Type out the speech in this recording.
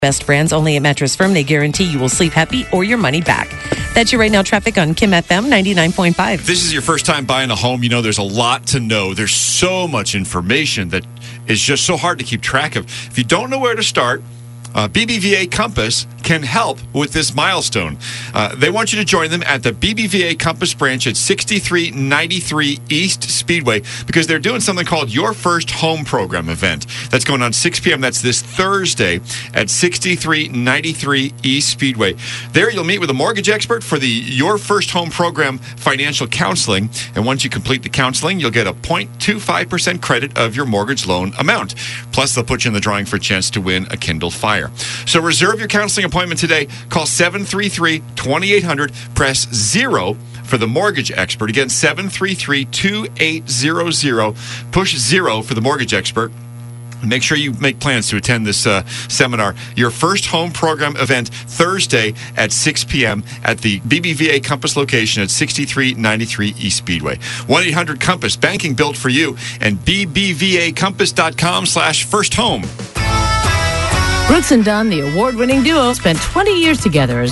Best brands only at Mattress Firm. They guarantee you will sleep happy or your money back. That's your Right Now traffic on Kim FM 99.5. If this is your first time buying a home, you know there's a lot to know. There's so much information that is just so hard to keep track of. If you don't know where to start, BBVA Compass can help with this milestone. They want you to join them at the BBVA Compass branch at 6393 East Speedway because they're doing something called Your First Home Program event. That's going on 6 p.m. That's this Thursday at 6393 East Speedway. There you'll meet with a mortgage expert for the Your First Home Program financial counseling. And once you complete the counseling, you'll get a 0.25% credit of your mortgage loan amount. Plus, they'll put you in the drawing for a chance to win a Kindle Fire. So reserve your counseling appointment today. Call 733-2800. Press 0 for the mortgage expert. Again, 733-2800. Push 0 for the mortgage expert. Make sure you make plans to attend this seminar, Your First Home Program event, Thursday at 6 p.m. at the BBVA Compass location at 6393 East Speedway. 1-800-COMPASS, banking built for you, and bbvacompass.com/firsthome. Brooks and Dunn, the award-winning duo, spent 20 years together as